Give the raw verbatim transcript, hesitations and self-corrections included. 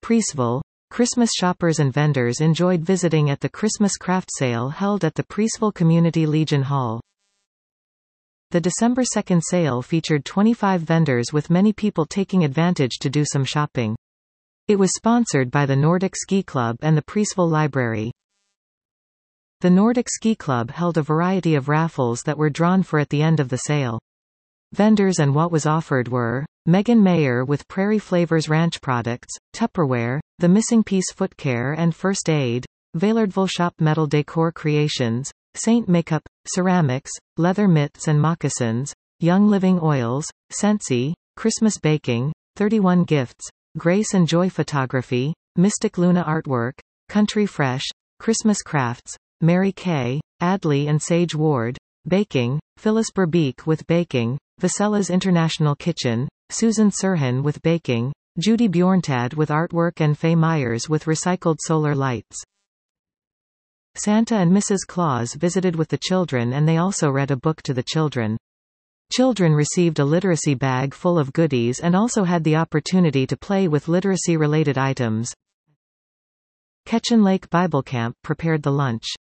Preeceville. Christmas shoppers and vendors enjoyed visiting at the Christmas craft sale held at the Preeceville Community Legion Hall. The December second sale featured twenty-five vendors with many people taking advantage to do some shopping. It was sponsored by the Nordic Ski Club and the Preeceville Library. The Nordic Ski Club held a variety of raffles that were drawn for at the end of the sale. Vendors and what was offered were Megan Mayer with Prairie Flavors Ranch products, Tupperware, The Missing Piece Foot Care and First Aid, Veilardville Shop Metal Decor Creations, Saint Makeup, Ceramics, Leather Mitts and Moccasins, Young Living Oils, Scentsy, Christmas Baking, thirty-one Gifts, Grace and Joy Photography, Mystic Luna Artwork, Country Fresh, Christmas Crafts, Mary Kay, Adley and Sage Ward, Baking, Phyllis Berbeek with Baking, Vasella's International Kitchen, Susan Sirhan with Baking, Judy Bjorntad with Artwork and Faye Myers with Recycled Solar Lights. Santa and Missus Claus visited with the children and they also read a book to the children. Children received a literacy bag full of goodies and also had the opportunity to play with literacy-related items. Ketchen Lake Bible Camp prepared the lunch.